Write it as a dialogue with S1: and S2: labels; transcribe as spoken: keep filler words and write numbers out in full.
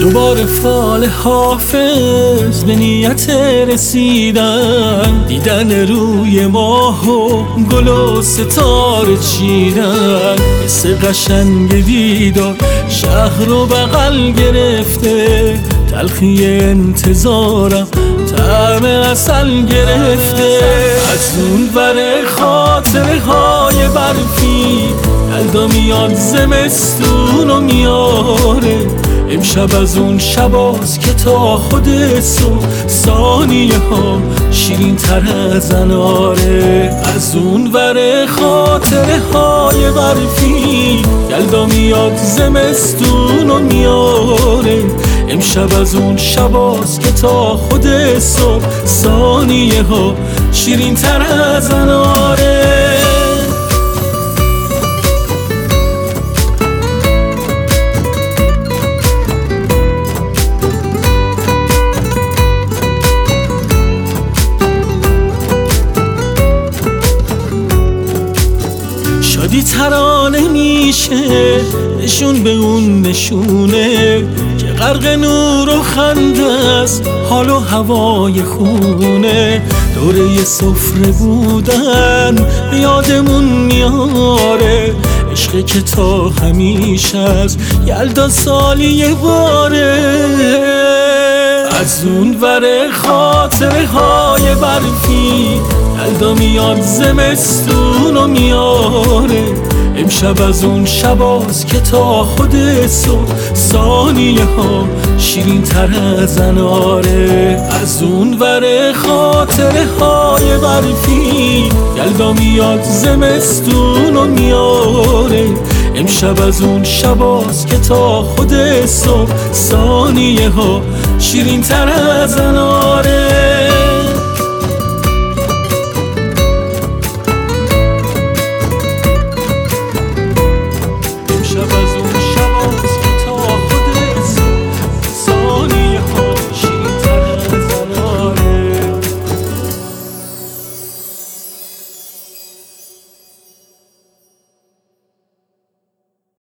S1: دوباره فال حافظ به نیت رسیدن، دیدن روی ماه و گل و ستاره چیدن. حس قشنگ دیدار شهر رو بغل گرفته، تلخی انتظارم طعم عسل گرفته. از اون ور خاطره های برفی یلدا میاد زمستون و میاره. امشب از اون شباست که تا خود صبح ثانیه ها شیرین تر از اناره. از اون ور خاطره های برفی یلدا میاد زمستون و میاره. امشب از اون شباست که تا خود صبح ثانیه ها شیرین تر از اناره. شادی ترانه میشه نشون به اون نشونه که غرق نور و خنده است، حال و هوای خونه. دوره سفره بودن به یادمون میاره، عشقی که تا همیشه از یلدا سالی یه باره. از اون ور خاطره های برفی یلدا میاد زمستون و میاره. امشب از اون شباست که تا خود صبح ثانیه ها شیرین تر از اناره. از اون ور خاطره های برفی یلدا میاد زمستون و میاره. امشب از اون شباست که تا خود صبح ثانیه ها شیرین تر از اناره.